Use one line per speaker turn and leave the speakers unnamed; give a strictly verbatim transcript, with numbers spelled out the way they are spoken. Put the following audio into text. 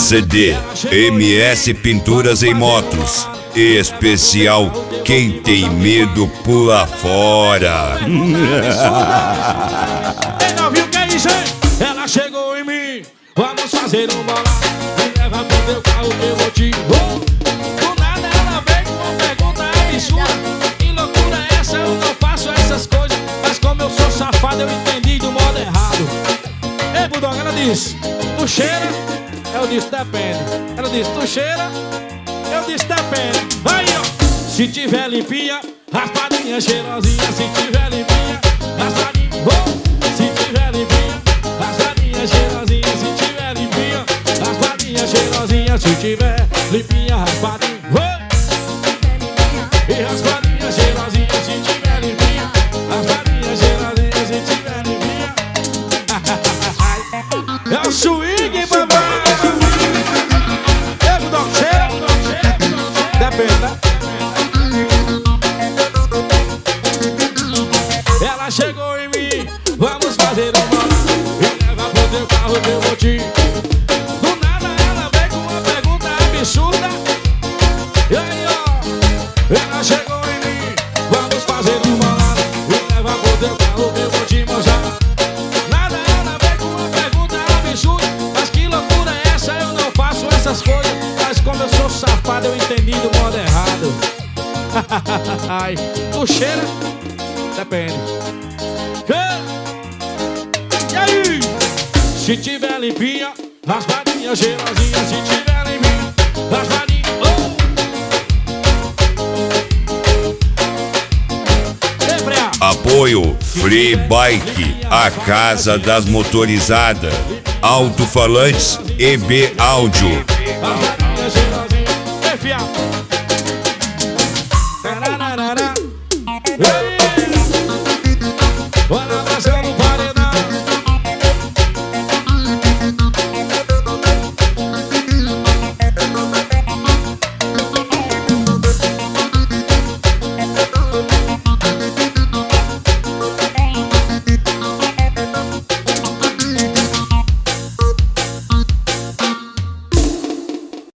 C D M S Pinturas em Motos. Especial Quem Tem Medo Pula Fora.
Ela viu que é isso, hein? Ela chegou em mim. Vamos fazer um bolão. Me leva pro teu carro que eu vou te vou. Do nada ela veio com uma pergunta absurda. Que loucura é essa? Eu não faço essas coisas. Mas como eu sou safado, eu entendi do modo errado. Ei, Bulldog, ela disse: tu cheira? Eu disse: depende. Ela disse: tu cheira? Eu disse: depende. Aí, ó. Se tiver limpinha, raspadinha, cheirosinha. Se tiver limpinha, raspadinha. Oh. Se tiver limpinha, raspadinha, cheirosinha. Se tiver limpinha, raspadinha, cheirosinha. Se tiver limpinha, raspadinha. Oh. E raspadinha, cheirosinha. Se tiver limpinha, raspadinha, cheirosinha. Se tiver limpinha. É o swing, papai. Ei, Bulldog, cheira? Depende, né? Ela chegou em mim, vamos fazer um bolão. Me leva pro teu carro que eu vou te. Do nada ela veio com uma pergunta absurda. E aí, ó, ela chegou em mim, vamos fazer um bolão. Me leva pro teu carro que eu vou te mostrar. Nada ela veio com uma pergunta absurda. Mas que loucura é essa? Eu não faço essas coisas. Mas como eu sou safado, eu entendi do modo errado. Ai, tu cheira? Depende. E aí? Se tiver limpinha, raspadinha, cheirosinha. Se tiver limpinha, raspadinha. Oh!
Apoio Free Bike, a casa das motorizadas. Alto-falantes E B Áudio.
Raspadinha, cheirosinha. Ei, fiado.